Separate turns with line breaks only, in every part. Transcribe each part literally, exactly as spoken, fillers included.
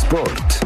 Sport.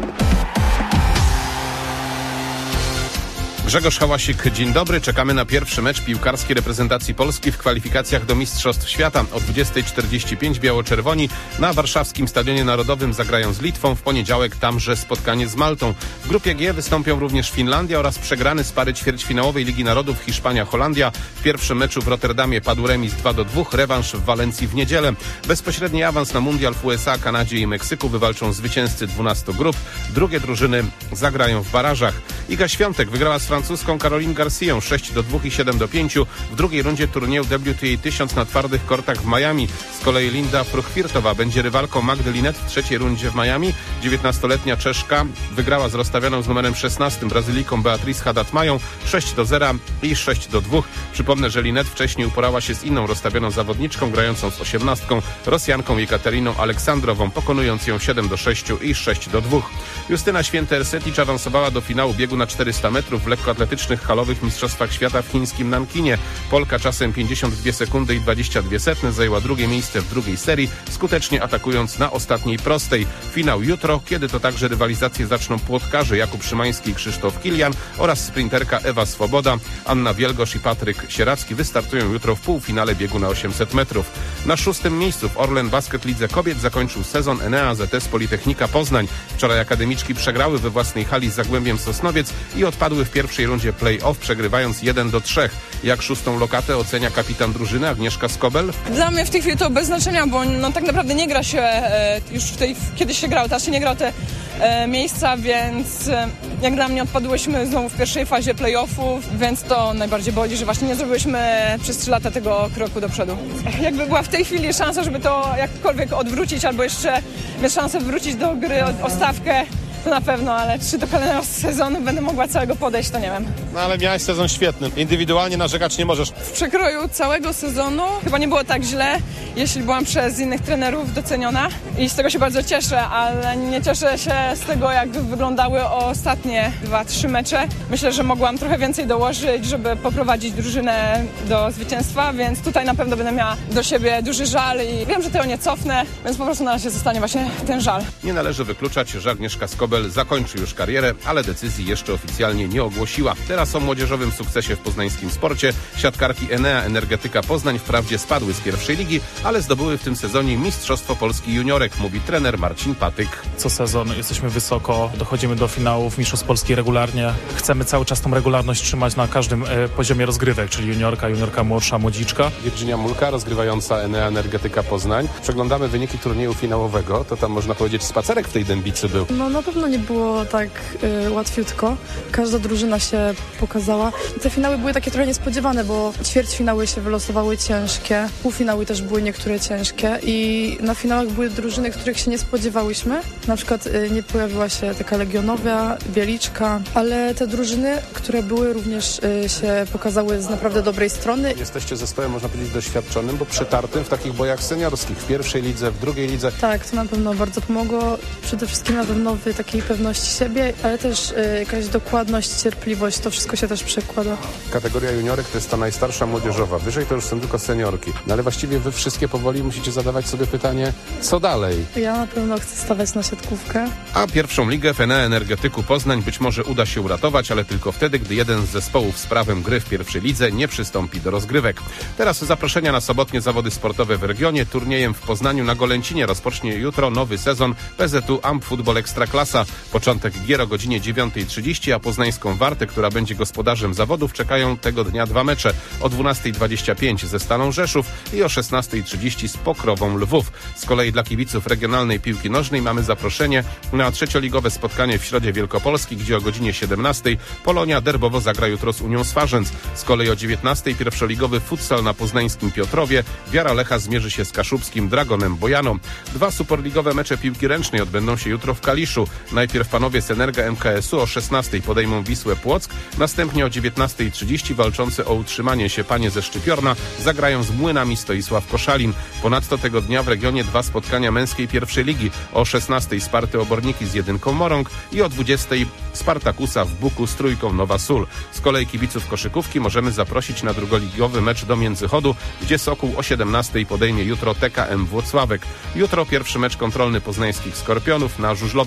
Grzegorz Hałasik, dzień dobry. Czekamy na pierwszy mecz piłkarskiej reprezentacji Polski w kwalifikacjach do Mistrzostw Świata. O dwudziestej czterdzieści pięć biało-czerwoni na warszawskim Stadionie Narodowym zagrają z Litwą. W poniedziałek tamże spotkanie z Maltą. W grupie G wystąpią również Finlandia oraz przegrany z pary ćwierćfinałowej Ligi Narodów Hiszpania-Holandia. W pierwszym meczu w Rotterdamie padł remis dwa do dwóch, rewanż w Walencji w niedzielę. Bezpośredni awans na mundial w U S A, Kanadzie i Meksyku wywalczą zwycięzcy dwunastu grup. Drugie drużyny zagrają w barażach. Iga Świątek wygrała z francuską Caroline Garcją sześć do dwóch i siedem do pięciu. W drugiej rundzie turnieju W T A tysiąc na twardych kortach w Miami. Z kolei Linda Fruchwirtowa będzie rywalką Magdy Linette w trzeciej rundzie w Miami. dziewiętnastoletnia Czeszka wygrała z rozstawioną z numerem szesnastym Brazylijką Beatriz Haddad-Mają sześć do zera i sześć do dwóch. Przypomnę, że Linette wcześniej uporała się z inną rozstawioną zawodniczką grającą z osiemnastką, Rosjanką Jekateriną Aleksandrową, pokonując ją siedem do sześciu i sześć do dwóch. Justyna Święty-Erseticz awansowała do finału biegu na czterysta metrów w lekkoatletycznych halowych mistrzostwach świata w chińskim Nankinie. Polka czasem pięćdziesiąt dwie sekundy i dwadzieścia dwie setne zajęła drugie miejsce w drugiej serii, skutecznie atakując na ostatniej prostej. Finał jutro, kiedy to także rywalizację zaczną płotkarze Jakub Szymański i Krzysztof Kilian oraz sprinterka Ewa Swoboda. Anna Wielgosz i Patryk Sieracki wystartują jutro w półfinale biegu na osiemset metrów. Na szóstym miejscu w Orlen Basket Lidze Kobiet zakończył sezon Enea Z S Politechnika Poznań. Wczoraj akademiczki przegrały we własnej hali z Zagłębiem Sosnowiec i odpadły w pierwszej rundzie play-off, przegrywając jeden do trzech. Jak szóstą lokatę ocenia kapitan drużyny Agnieszka Skobel?
Dla mnie w tej chwili to bez znaczenia, bo no, tak naprawdę nie gra się e, już w tej, kiedyś się grało, teraz się nie gra o te e, miejsca, więc e, jak dla mnie odpadłyśmy znowu w pierwszej fazie play-offów, więc to najbardziej boli, że właśnie nie zrobiłyśmy przez trzy lata tego kroku do przodu. Jakby była w tej chwili szansa, żeby to jakkolwiek odwrócić, albo jeszcze mieć szansę wrócić do gry o, o stawkę, to na pewno, ale czy do kolejnego sezonu będę mogła całego podejść, to nie wiem.
No ale miałaś sezon świetny. Indywidualnie narzekać nie możesz.
W przekroju całego sezonu chyba nie było tak źle, jeśli byłam przez innych trenerów doceniona i z tego się bardzo cieszę, ale nie cieszę się z tego, jak wyglądały ostatnie dwa, trzy mecze. Myślę, że mogłam trochę więcej dołożyć, żeby poprowadzić drużynę do zwycięstwa, więc tutaj na pewno będę miała do siebie duży żal i wiem, że tego nie cofnę, więc po prostu na razie zostanie właśnie ten żal.
Nie należy wykluczać, że Agnieszka Skobel zakończy już karierę, ale decyzji jeszcze oficjalnie nie ogłosiła. Teraz o młodzieżowym sukcesie w poznańskim sporcie. Siatkarki Enea Energetyka Poznań wprawdzie spadły z pierwszej ligi, ale zdobyły w tym sezonie Mistrzostwo Polski Juniorek, mówi trener Marcin Patyk.
Co sezon jesteśmy wysoko, dochodzimy do finałów Mistrzostw Polski regularnie. Chcemy cały czas tą regularność trzymać na każdym e, poziomie rozgrywek, czyli juniorka, juniorka młodsza, młodziczka.
Virginia Mulka, rozgrywająca Enea Energetyka Poznań. Przeglądamy wyniki turnieju finałowego, to tam można powiedzieć spacerek w tej dębicy był.
No na pewno nie było tak y, łatwiutko. Każda drużyna się pokazała. Te finały były takie trochę niespodziewane, bo ćwierćfinały się wylosowały ciężkie, półfinały też były niektóre ciężkie i na finałach były drużyny, których się nie spodziewałyśmy. Na przykład y, nie pojawiła się taka Legionowa, Bieliczka, ale te drużyny, które były również y, się pokazały z naprawdę dobrej strony.
Jesteście zespołem, można powiedzieć, doświadczonym, bo przetartym w takich bojach seniorskich, w pierwszej lidze, w drugiej lidze.
Tak, to na pewno bardzo pomogło. Przede wszystkim na pewno w takiej pewności siebie, ale też y, jakaś dokładność, cierpliwość, to wszystko się też przekłada.
Kategoria juniorek to jest ta najstarsza młodzieżowa, wyżej to już są tylko seniorki. No ale właściwie wy wszystkie powoli musicie zadawać sobie pytanie, co dalej?
Ja na pewno chcę stawiać na siatkówkę.
A pierwszą ligę w Enea Energetyku Poznań być może uda się uratować, ale tylko wtedy, gdy jeden z zespołów z prawem gry w pierwszej lidze nie przystąpi do rozgrywek. Teraz zaproszenia na sobotnie zawody sportowe w regionie. Turniejem w Poznaniu na Golęcinie rozpocznie jutro nowy sezon P Z U Amp Futbol Ekstraklasa. Początek gier o godzinie dziewiąta trzydzieści, a poznańską Wartę, która będzie gospodarzem zawodów, czekają tego dnia dwa mecze. O dwunasta dwadzieścia pięć ze Stalą Rzeszów i o szesnasta trzydzieści z Pokrową Lwów. Z kolei dla kibiców regionalnej piłki nożnej mamy zaproszenie na trzecioligowe spotkanie w Środzie Wielkopolski, gdzie o godzinie siedemnastej Polonia derbowo zagra jutro z Unią Swarzędz. Z kolei o dziewiętnastej pierwszoligowy futsal na poznańskim Piotrowie. Wiara Lecha zmierzy się z kaszubskim Dragonem Bojano. Dwa superligowe mecze piłki ręcznej odbędą się jutro w Kaliszu. Najpierw panowie z Energa M K S U o szesnastej podejmą Wisłę Płock, następnie o dziewiętnasta trzydzieści walczący o utrzymanie się panie ze Szczypiorna zagrają z Młynami Stoisław Koszalin. Ponadto tego dnia w regionie dwa spotkania męskiej pierwszej ligi. O szesnastej Sparty Oborniki z jedynką Morąg i o dwudziestej Spartakusa w Buku z trójką Nowa Sól. Z kolei kibiców koszykówki możemy zaprosić na drugoligowy mecz do Międzychodu, gdzie Sokół o siedemnastej podejmie jutro T K M Włocławek. Jutro pierwszy mecz kontrolny poznańskich Skorpionów na żużlowym torze na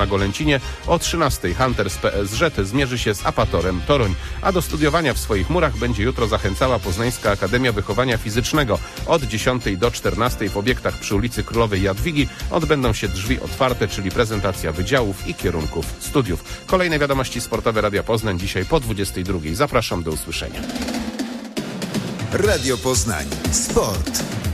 na Golęcinie. O trzynastej Hunters P S Rzet zmierzy się z Apatorem Toruń. A do studiowania w swoich murach będzie jutro zachęcała Poznańska Akademia Wychowania Fizycznego. Od dziesiątej do czternastej w obiektach przy ulicy Królowej Jadwigi odbędą się drzwi otwarte, czyli prezentacja wydziałów i kierunków studiów. Kolejne wiadomości sportowe Radia Poznań dzisiaj po dwudziestej drugiej. Zapraszam, do usłyszenia.
Radio Poznań. Sport.